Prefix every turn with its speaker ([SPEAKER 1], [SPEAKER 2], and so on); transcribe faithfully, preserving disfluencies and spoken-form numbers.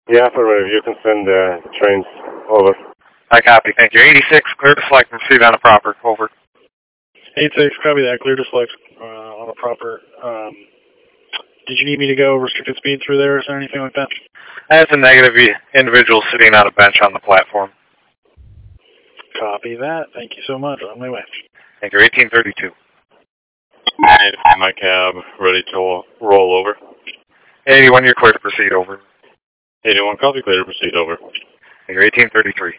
[SPEAKER 1] Yeah, affirmative. You can send uh, trains over.
[SPEAKER 2] I copy. Thank you. eighty-six, clear to select and proceed on a proper. Over.
[SPEAKER 3] eighty-six, copy that. Clear to select uh, on a proper. Um, did you need me to go restricted speed through there or anything like that?
[SPEAKER 2] That's a negative individual sitting on a bench on the platform.
[SPEAKER 3] Copy that. Thank you so much. On my way.
[SPEAKER 2] Thank you. eighteen thirty-two.
[SPEAKER 4] My cab ready to roll over.
[SPEAKER 2] eighty-one, you're clear to proceed. Over.
[SPEAKER 4] eighty-one, copy, clear to proceed. Over.
[SPEAKER 2] Thank you. eighteen thirty-three.